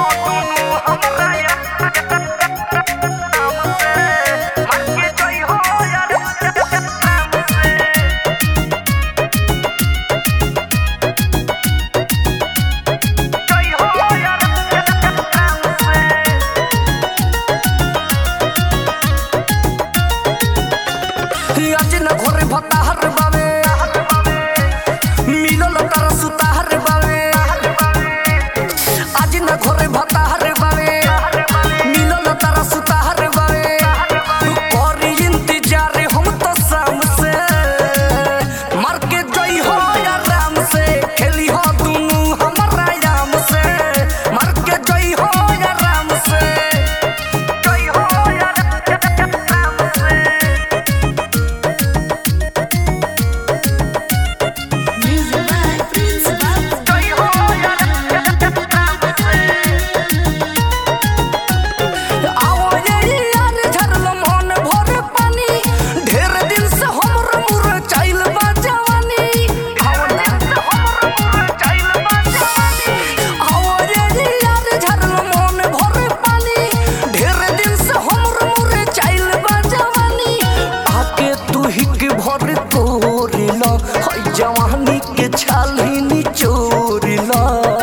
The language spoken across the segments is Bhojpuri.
आज न घरे भताहर बावे मिलल तारा सुताहर बावे आज न घरे भताहर बावे मिलल तारा सुताहर बावे तू करी इंतजार हम तो शाम से मर के जई हो आराम से खेली हो दुनू हमरा याम से मर के जई हो आराम से जई हो आराम से जवानी के छाली निचोरिला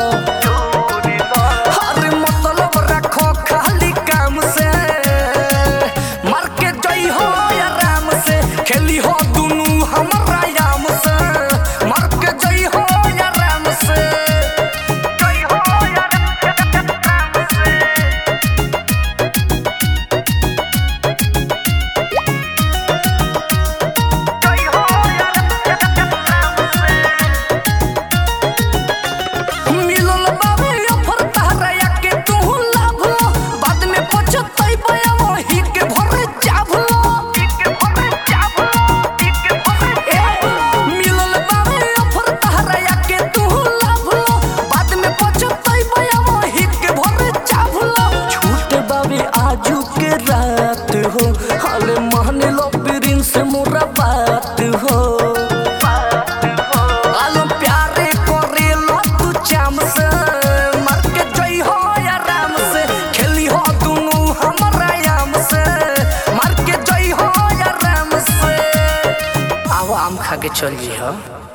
अरे मतलब रखो खाली काम से मर के जई हो आराम से खेली हो दुनू हमरा याम से मर के जई हो आराम से जई हो आराम से आजू के रात हो हाले मान लो बिरिन से मोरा बात हो आलम प्यारे करे लो तू चाम से मर के जई हो आराम से खेली हो दुनू हमरा याम से मर के जई हो आराम से आओ आम खा के चल जी हो।